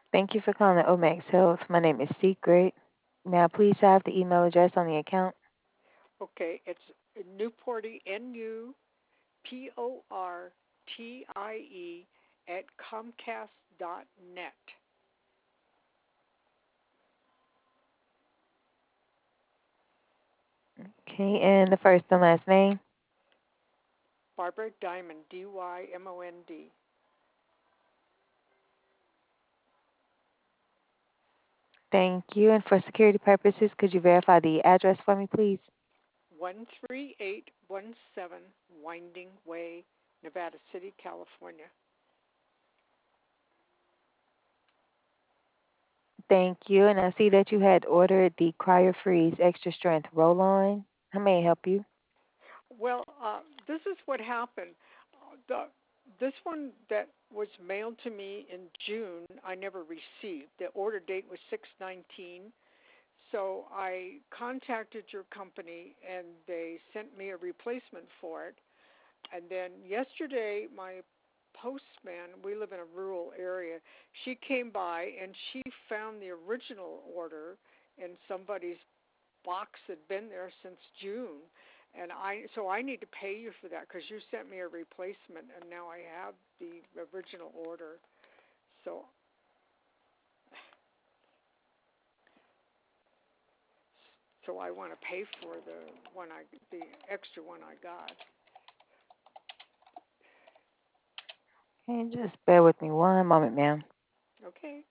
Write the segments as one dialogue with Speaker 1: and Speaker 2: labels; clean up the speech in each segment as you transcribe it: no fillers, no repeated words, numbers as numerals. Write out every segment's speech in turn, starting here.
Speaker 1: Thank you for calling Omax Health. My name is Secret. May I please have the email address on the account?
Speaker 2: Okay, it's Newportie, Newportie at Comcast.net.
Speaker 1: Okay, and the first and last name.
Speaker 2: Barbara Diamond, Dymond.
Speaker 1: Thank you. And for security purposes, could you verify the address for me, please?
Speaker 2: 13817 Winding Way, Nevada City, California.
Speaker 1: Thank you. And I see that you had ordered the Cryo Freeze Extra Strength Roll On. How may I help you?
Speaker 2: Well, this is what happened. The this one that was mailed to me in June, I never received. The order date was 6/19. So I contacted your company and they sent me a replacement for it. And then yesterday, my postman, we live in a rural area, she came by and she found the original order in somebody's box that had been there since June. And I need to pay you for that because you sent me a replacement and now I have the original order. So so I want to pay for the extra one I got.
Speaker 1: Okay, just bear with me one moment, ma'am.
Speaker 2: Okay.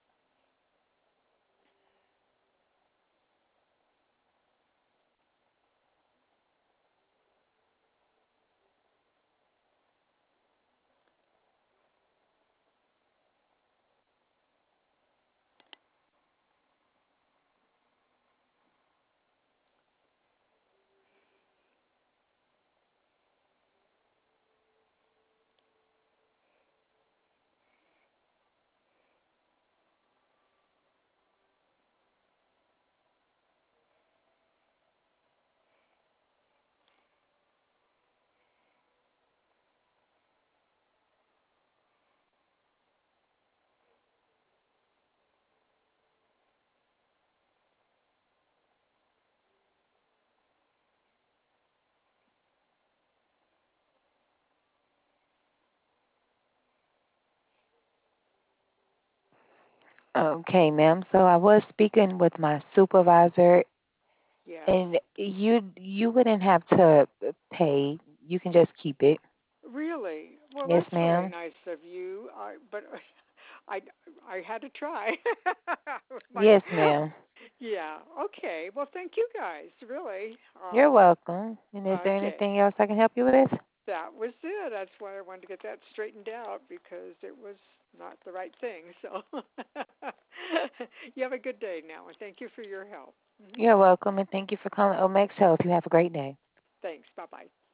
Speaker 1: Okay, ma'am. So I was speaking with my supervisor,
Speaker 2: Yes.
Speaker 1: and you wouldn't have to pay. You can just keep it.
Speaker 2: Really? Well,
Speaker 1: Yes,
Speaker 2: that's really
Speaker 1: ma'am.
Speaker 2: nice of you. But I I had to try. My
Speaker 1: Yes, ma'am.
Speaker 2: yeah. Okay. Well, thank you guys. Really.
Speaker 1: You're welcome. And is there
Speaker 2: Okay.
Speaker 1: anything else I can help you with?
Speaker 2: That was it. That's why I wanted to get that straightened out because it was not the right thing. So you have a good day now, and thank you for your help.
Speaker 1: You're welcome, and thank you for calling Omex Health. You have a great day.
Speaker 2: Thanks. Bye bye.